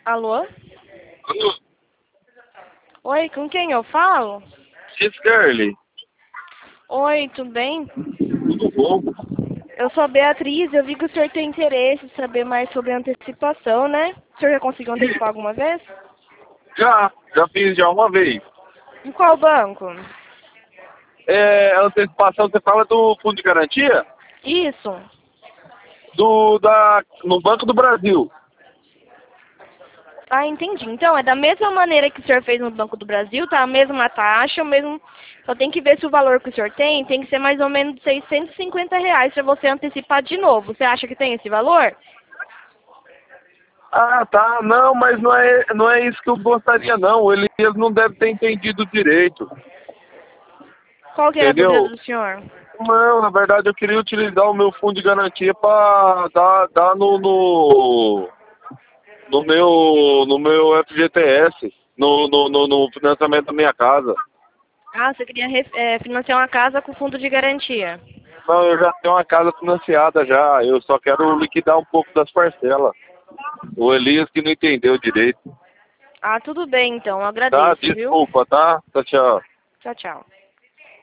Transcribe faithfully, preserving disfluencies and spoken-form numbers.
Alô? Alô? Oi, com quem eu falo? Giscarly, Oi, tudo bem? tudo bom? Eu sou a Beatriz, eu vi que o senhor tem interesse em saber mais sobre antecipação, né? O senhor já conseguiu antecipar alguma vez? Já, já fiz já uma vez. Em qual banco? É, a antecipação, você fala do fundo de garantia? Isso. Do, da, no Banco do Brasil. Ah, entendi. Então, é da mesma maneira que o senhor fez no Banco do Brasil, tá? A mesma taxa, o mesmo... Só tem que ver se o valor que o senhor tem tem que ser mais ou menos seiscentos e cinquenta reais para você antecipar de novo. Você acha que tem esse valor? Ah, tá. Não, mas não é, não é isso que eu gostaria, não. O Elias não deve ter entendido direito. Qual que era a dúvida Entendeu? do senhor? Não, na verdade eu queria utilizar o meu fundo de garantia para dar, dar no, no, no meu, no meu F G T S, no, no, no, no financiamento da minha casa. Ah, você queria ref- eh, financiar uma casa com fundo de garantia. Não, eu já tenho uma casa financiada já, eu só quero liquidar um pouco das parcelas. O Elias que não entendeu direito. Ah, tudo bem então, eu Tá, agradeço, viu? desculpa, tá? Tchau, tchau. Tchau, tchau.